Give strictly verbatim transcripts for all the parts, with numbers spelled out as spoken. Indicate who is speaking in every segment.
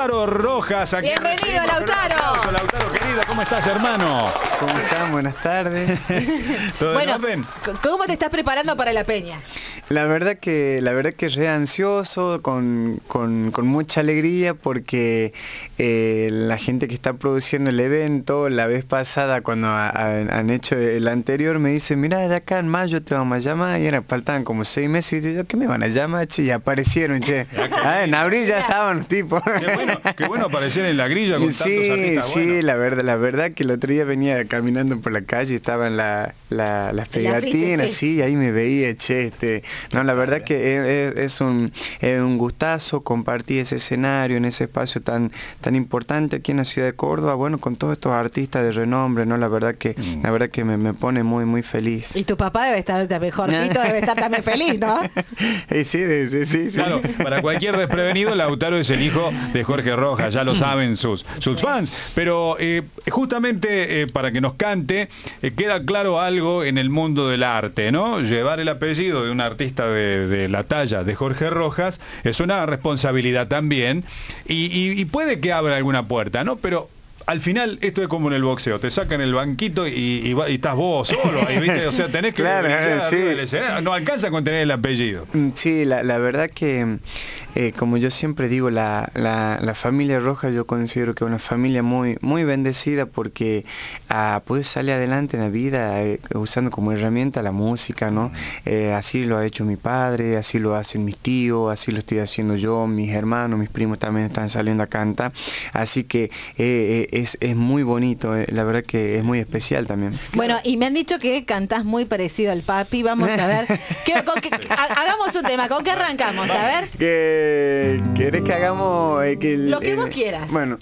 Speaker 1: Lautaro Rojas. Aquí
Speaker 2: bienvenido, Lautaro.
Speaker 1: Aplauso, Lautaro, querido, ¿cómo estás, hermano?
Speaker 3: ¿Cómo están? Buenas tardes.
Speaker 1: ¿Todo
Speaker 2: bueno,
Speaker 1: en orden?
Speaker 2: ¿Cómo te estás preparando para la peña?
Speaker 3: La verdad que la verdad que re ansioso, con, con, con mucha alegría, porque eh, la gente que está produciendo el evento, la vez pasada cuando a, a, han hecho el anterior, me dice, mira, de acá en mayo te vamos a llamar, y era, faltaban como seis meses, y yo, ¿qué me van a llamar, che? Y aparecieron, che. Ah, en abril ya estaban los tipos.
Speaker 1: Qué bueno, qué bueno aparecer en la grilla con
Speaker 3: sí,
Speaker 1: tantos artistas
Speaker 3: sí,
Speaker 1: buenos.
Speaker 3: la verdad, la verdad que el otro día venía caminando por la calle, estaban la, la, las pegatinas,
Speaker 2: sí.
Speaker 3: sí, ahí me veía, che, este, no, la verdad que es, es, un, es un gustazo compartir ese escenario en ese espacio tan, tan importante aquí en la ciudad de Córdoba, bueno, con todos estos artistas de renombre, no, la verdad que, mm. la verdad que me, me pone muy, muy feliz.
Speaker 2: Y tu papá debe estar mejorcito, debe estar también feliz, ¿no?
Speaker 3: sí, sí, sí, sí.
Speaker 1: Claro, para cualquier desprevenido, Lautaro es el hijo de Jorge Rojas, ya lo saben sus, sus fans, pero eh, justamente eh, para que nos cante, eh, queda claro algo en el mundo del arte, ¿no? Llevar el apellido de un artista de, de la talla de Jorge Rojas es una responsabilidad también, y, y, y puede que abra alguna puerta, ¿no? Pero al final esto es como en el boxeo, te sacan el banquito y, y, y estás vos solo ahí, ¿viste? O sea, tenés que
Speaker 3: claro, sí.
Speaker 1: no alcanza con tener el apellido.
Speaker 3: Sí, la, la verdad que eh, como yo siempre digo, la, la, la familia Rojas yo considero que es una familia muy, muy bendecida, porque ah, puede salir adelante en la vida eh, usando como herramienta la música, ¿no? Eh, así lo ha hecho mi padre, así lo hacen mis tíos, así lo estoy haciendo yo, mis hermanos, mis primos también están saliendo a cantar, así que eh, eh, Es, es muy bonito, eh, la verdad que es muy especial también.
Speaker 2: Bueno, y me han dicho que cantás muy parecido al papi, vamos a ver. ¿Qué, con qué, ha, hagamos un tema, ¿con qué arrancamos? A ver.
Speaker 3: ¿Qué, ¿Querés que hagamos? Eh, que el,
Speaker 2: Lo que
Speaker 3: eh,
Speaker 2: vos quieras.
Speaker 3: Bueno,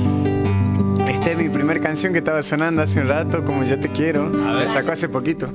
Speaker 3: esta es mi primera canción que estaba sonando hace un rato, Como Yo Te Quiero. La sacó hace poquito.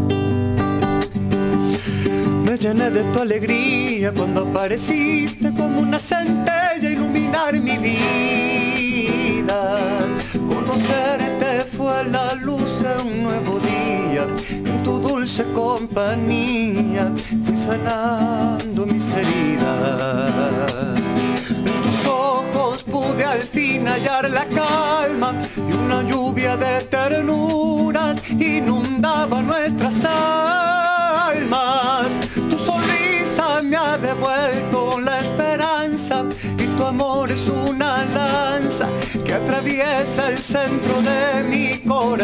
Speaker 3: Me llené de tu alegría cuando apareciste como una centella a iluminar mi vida. Conocerte fue la luz de un nuevo día. En tu dulce compañía fui sanando mis heridas. En tus ojos pude al fin hallar la calma, y una lluvia de ternuras inundaba nuestras almas. Tu sonrisa me ha devuelto la esperanza, y tu amor es una lanza que atraviesa el centro de mi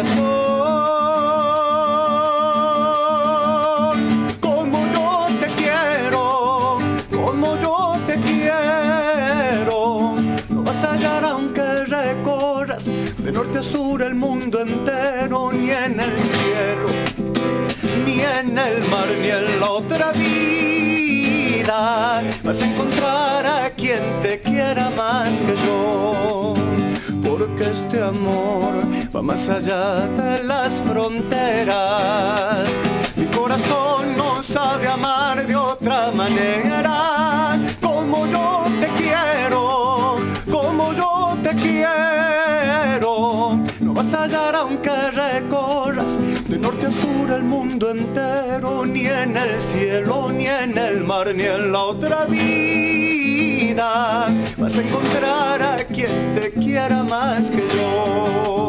Speaker 3: corazón. Como yo te quiero, como yo te quiero, no vas a hallar aunque recorras de norte a sur el mundo entero, ni en el cielo, ni en el mar, ni en la otra vida vas a encontrar a quien te quiera más que yo, porque este amor va más allá de las fronteras. Mi corazón no sabe amar de otra manera. Como yo te quiero, como yo te quiero, no vas a hallar aunque recorras de norte a sur el mundo entero, ni en el cielo, ni en el mar, ni en la otra vida vas a encontrar a quien te quiera más que yo.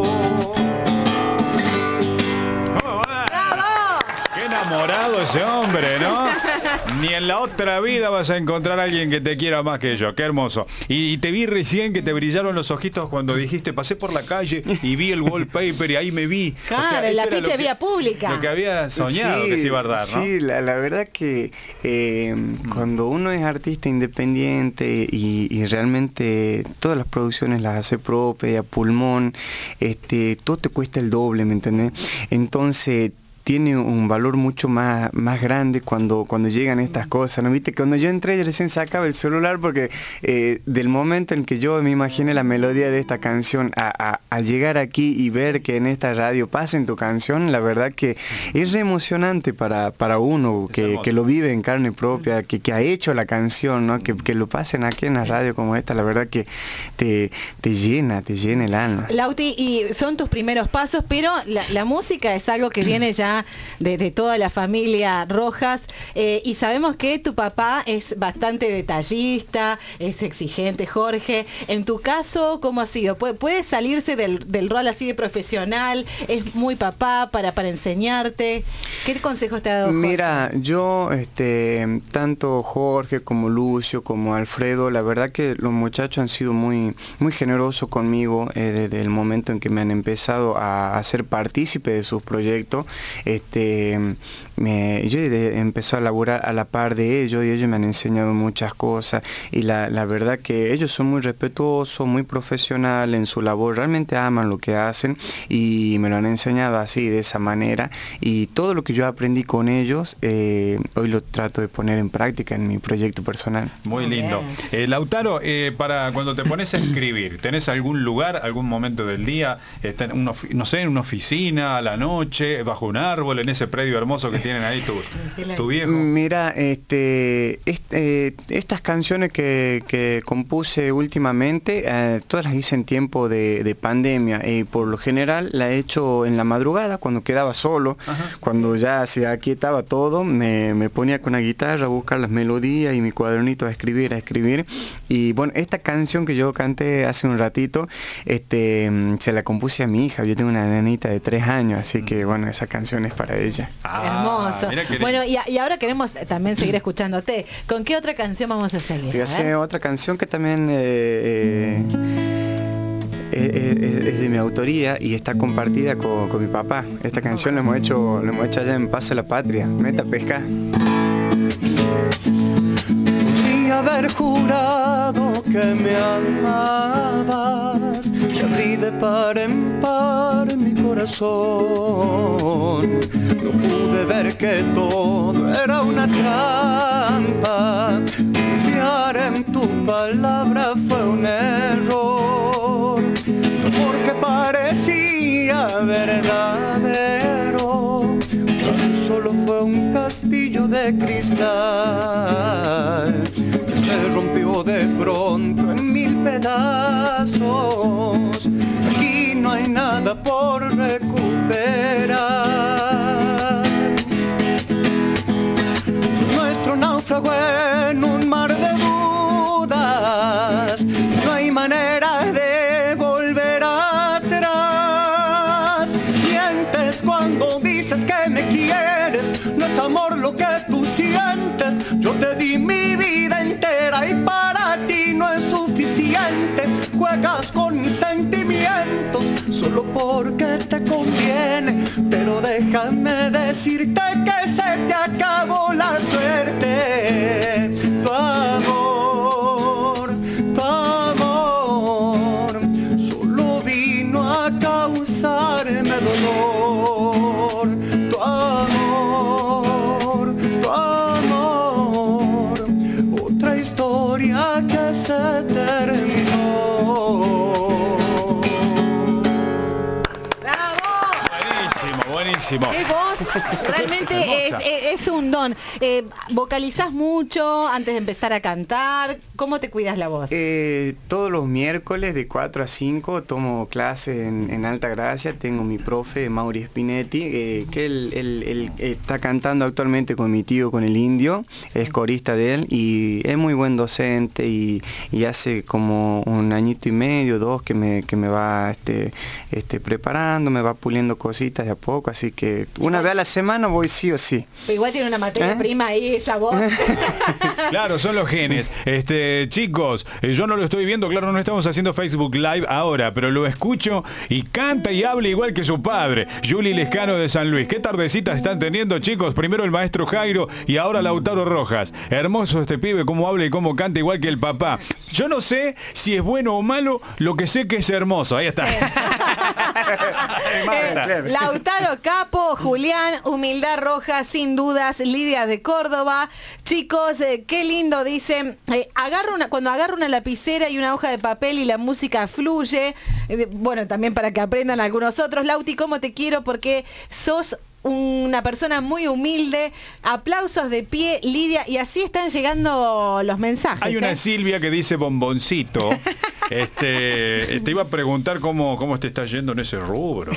Speaker 1: Enamorado ese hombre, ¿no? Ni en la otra vida vas a encontrar a alguien que te quiera más que yo. Qué hermoso. Y, y te vi recién que te brillaron los ojitos cuando dijiste, pasé por la calle y vi el wallpaper y ahí me vi.
Speaker 2: Claro, o sea, el afiche de vía pública.
Speaker 1: Lo que había soñado
Speaker 3: sí,
Speaker 1: que se iba a dar, ¿no?
Speaker 3: Sí, la, la verdad que eh, mm. cuando uno es artista independiente y, y realmente todas las producciones las hace propia, a pulmón, este, todo te cuesta el doble, ¿me entendés? Entonces tiene un valor mucho más, más grande cuando, cuando llegan estas cosas, ¿no? Viste, cuando yo entré, yo recién sacaba el celular porque eh, del momento en que yo me imaginé la melodía de esta canción a, a, a llegar aquí y ver que en esta radio pasen tu canción, la verdad que es re emocionante para, para uno que, que lo vive en carne propia, que, que ha hecho la canción, ¿no? Que, que lo pasen aquí en la radio como esta, la verdad que te, te llena, te llena el alma.
Speaker 2: Lauti, y son tus primeros pasos, pero la, la música es algo que viene ya cariñosa de, de toda la familia Rojas, eh, y sabemos que tu papá es bastante detallista, es exigente, Jorge. En tu caso, ¿cómo ha sido? ¿Puede, puede salirse del, del rol así de profesional? ¿Es muy papá para, para enseñarte? ¿Qué consejos te ha dado Jorge?
Speaker 4: Mira, yo, este, tanto Jorge como Lucio, como Alfredo, la verdad que los muchachos han sido muy, muy generosos conmigo eh, desde el momento en que me han empezado a hacer partícipe de sus proyectos. Este, me, yo he empezado a laburar a la par de ellos y ellos me han enseñado muchas cosas, y la, la verdad que ellos son muy respetuosos, muy profesionales en su labor, realmente aman lo que hacen y me lo han enseñado así, de esa manera, y todo lo que yo aprendí con ellos eh, hoy lo trato de poner en práctica en mi proyecto personal.
Speaker 1: Muy lindo. Eh, Lautaro, eh, para cuando te pones a escribir, ¿tenés algún lugar, algún momento del día, está en una, no sé, en una oficina, a la noche, bajo un árbol, en ese predio hermoso que tienen ahí tu, tu viejo?
Speaker 4: Mira, este, este, estas canciones que, que compuse últimamente, eh, todas las hice en tiempo de, de pandemia, y por lo general la he hecho en la madrugada, cuando quedaba solo. Ajá. Cuando ya se aquietaba todo, me, me ponía con la guitarra a buscar las melodías y mi cuadernito a escribir, a escribir. Y bueno, esta canción que yo canté hace un ratito, este, se la compuse a mi hija. Yo tengo una nenita de tres años, así que bueno, esa canción es para ella.
Speaker 2: Ah, hermoso. Bueno, y, y ahora queremos también seguir escuchándote. ¿Con qué otra canción vamos a seguir?
Speaker 4: Voy a hacer otra canción que también eh, eh, es, es de mi autoría y está compartida con, con mi papá. Esta canción la hemos hecho, la hemos hecho allá en Paso a la Patria, Meta Pesca.
Speaker 3: Podría haber jurado que me amabas, y abrí de par en par mi corazón. No pude ver que todo era una trampa, confiar en tu palabra fue un error, porque parecía verdadero, tan solo fue un castillo de cristal que se rompió de pronto en mil pedazos. Aquí no hay nada por recuperar. Nuestro náufrago en un mar de dudas, no hay manera de volver atrás. Mientes cuando dices que me quieres, no es amor lo que tú sientes. Yo te di mi vida entera y para ti no es suficiente. Juegas con mis sentimientos solo porque te conviene, pero déjame decirte que se te acabó la suerte. Tu amor, tu amor solo vino a causarme dolor. Tu amor, tu amor, otra historia que se terminó.
Speaker 1: Buenísimo.
Speaker 2: ¡Qué voz! Realmente es, es, es un don. Eh, ¿Vocalizás mucho antes de empezar a cantar? ¿Cómo te cuidas la voz?
Speaker 4: Eh, todos los miércoles de cuatro a cinco tomo clase en, en Alta Gracia. Tengo mi profe, Mauri Spinetti, eh, que él, él, él está cantando actualmente con mi tío, con el Indio. Es corista de él y es muy buen docente, y, y hace como un añito y medio, dos, que me, que me va este, este, preparando, me va puliendo cositas de a poco. Así que una igual, vez a la semana voy sí o sí.
Speaker 2: Pero igual tiene una materia ¿Eh? prima ahí, esa voz.
Speaker 1: Claro, son los genes. Este, chicos, eh, yo no lo estoy viendo, claro, no estamos haciendo Facebook Live ahora, pero lo escucho y canta y habla igual que su padre, Juli Lescano de San Luis. ¿Qué tardecitas están teniendo, chicos? Primero el maestro Jairo y ahora Lautaro Rojas. Hermoso este pibe, cómo habla y cómo canta igual que el papá. Yo no sé si es bueno o malo, lo que sé que es hermoso. Ahí está.
Speaker 2: Sí. eh, Lautaro Capo, Julián, Humildad Roja, sin dudas, Lidia de Córdoba. Chicos, eh, qué lindo, dicen, eh, agarro una, cuando agarro una lapicera y una hoja de papel y la música fluye. Eh, bueno, también para que aprendan algunos otros. Lauti, cómo te quiero, porque sos una persona muy humilde. Aplausos de pie, Lidia, y así están llegando los mensajes.
Speaker 1: Hay una
Speaker 2: ¿eh?
Speaker 1: Silvia que dice bomboncito. Este, te iba a preguntar cómo, cómo te está yendo en ese rubro.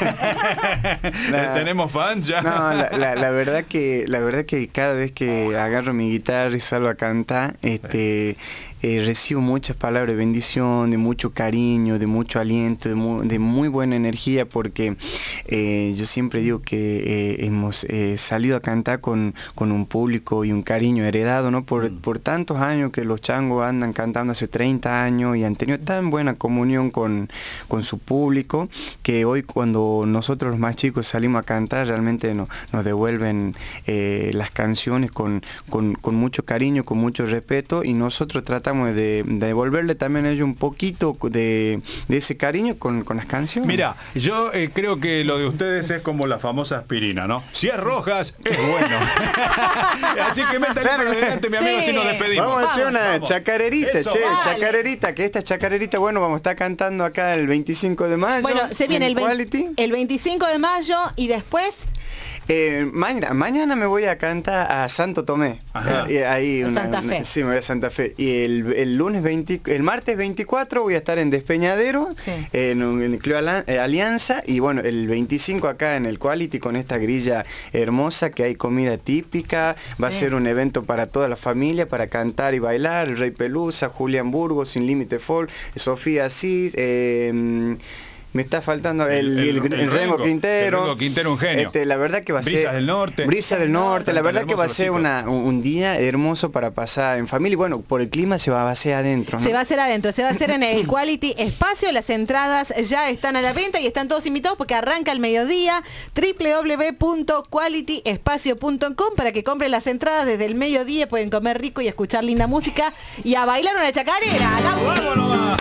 Speaker 4: La,
Speaker 1: ¿Tenemos fans ya?
Speaker 4: No, la, la, la verdad que la verdad que cada vez que agarro mi guitarra y salgo a cantar, este eh, recibo muchas palabras de bendición, de mucho cariño, de mucho aliento, de muy, de muy buena energía, porque eh, yo siempre digo que eh, hemos eh, salido a cantar con, con un público y un cariño heredado, ¿no? Por, mm. por tantos años que los changos andan cantando, hace treinta años, y han tenido tan buena comunión con, con su público, que hoy cuando nosotros los más chicos salimos a cantar, realmente no, nos devuelven eh, las canciones con, con, con mucho cariño, con mucho respeto, y nosotros tratamos de, de devolverle también a ellos un poquito de, de ese cariño con, con las canciones.
Speaker 1: Mira, yo eh, creo que lo de ustedes es como la famosa aspirina, ¿no? Si es Rojas, es bueno. Así que métale
Speaker 4: claro,
Speaker 1: por delante, mi amigo,
Speaker 2: sí.
Speaker 1: si nos despedimos.
Speaker 4: Vamos a hacer una
Speaker 1: Vamos.
Speaker 4: chacarerita,
Speaker 1: Eso.
Speaker 4: che,
Speaker 2: Dale.
Speaker 4: chacarerita, que esta chacarerita, bueno, vamos a estar cantando acá el veinticinco de mayo.
Speaker 2: Bueno, se viene el,
Speaker 4: Quality.
Speaker 2: el veinticinco de mayo y después...
Speaker 4: Eh, mañana, mañana me voy a cantar a Santo Tomé.
Speaker 1: Ajá.
Speaker 4: Eh, ahí
Speaker 2: A
Speaker 4: una,
Speaker 2: Santa Fe.
Speaker 4: una- sí, me voy a Santa Fe. Y el, el lunes veinte, el martes veinticuatro voy a estar en Despeñadero,
Speaker 2: Sí.
Speaker 4: eh, en, un- en el Club Ala- eh, Alianza, y bueno, el veinticinco acá en el Quality con esta grilla hermosa, que hay comida típica, va
Speaker 2: Sí.
Speaker 4: a ser un evento para toda la familia, para cantar y bailar, el Rey Pelusa, Julián Burgos, Sin Límite Folk, Sofía Asís, eh, me está faltando el, el, el, el Rengo Quintero.
Speaker 1: El Rengo Quintero, un genio.
Speaker 4: Este, la verdad que va a
Speaker 1: Brisas
Speaker 4: ser...
Speaker 1: del Norte.
Speaker 4: Brisa del Norte. La
Speaker 1: Cantan
Speaker 4: verdad que va a
Speaker 1: hermosos
Speaker 4: ser
Speaker 1: los
Speaker 4: una, un, un día hermoso para pasar en familia. Y bueno, por el clima se va a hacer adentro, ¿no?
Speaker 2: Se va a hacer adentro, se va a hacer en el Quality Espacio. Las entradas ya están a la venta y están todos invitados porque arranca el mediodía. doble u doble u doble u punto quality espacio punto com para que compren las entradas desde el mediodía. Pueden comer rico y escuchar linda música y a bailar una chacarera. ¡La
Speaker 1: ¡Vamos nomás!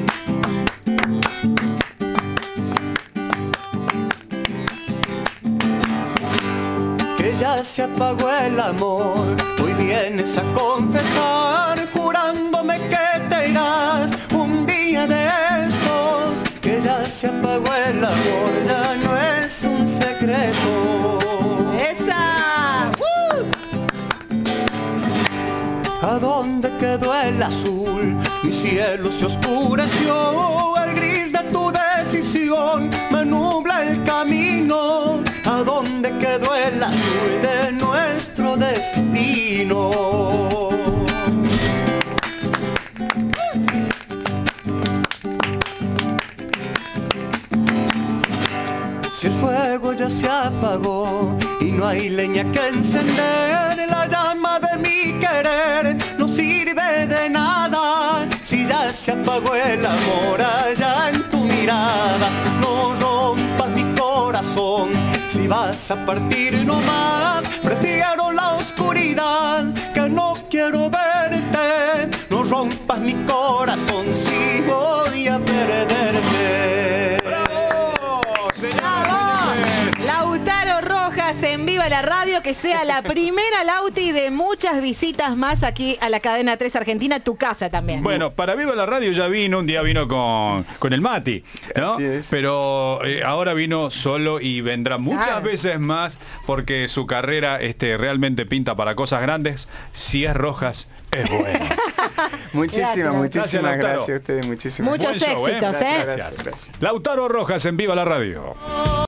Speaker 3: Que ya se apagó el amor, hoy vienes a confesar, jurándome que te irás un día de estos. Que ya se apagó el amor, ya no es un secreto.
Speaker 2: ¡Esa! ¡Uh!
Speaker 3: ¿A dónde quedó el azul? Mi cielo se oscureció, el gris de tu decisión me nubla el camino. ¿A dónde quedó el azul de nuestro destino? Si el fuego ya se apagó y no hay leña que encender, la llama de mi querer no sirve de nada. Si ya se apagó el amor allá en tu mirada, no rompas mi corazón. Si vas a partir no más, prefiero la oscuridad, que no quiero verte. No rompas mi corazón si voy a perderte.
Speaker 2: Lautaro Rojas en Viva la Radio, que sea la primera Lauti de muchas visitas más aquí a la cadena tres Argentina, tu casa también.
Speaker 1: Bueno, para Viva la Radio ya vino, un día vino con, con el Mati, ¿no?
Speaker 4: Así es.
Speaker 1: Pero eh, ahora vino solo y vendrá muchas
Speaker 2: Claro.
Speaker 1: veces más porque su carrera este, realmente pinta para cosas grandes. Si es Rojas, es bueno.
Speaker 4: Muchísimas,
Speaker 2: Gracias.
Speaker 4: muchísimas
Speaker 1: Gracias,
Speaker 4: gracias,
Speaker 1: Lautaro.
Speaker 4: a ustedes, muchísimas
Speaker 2: Muchos
Speaker 1: Buen show, ¿eh?
Speaker 2: éxitos, ¿eh?
Speaker 4: gracias, gracias, gracias.
Speaker 1: Lautaro Rojas en Viva la Radio.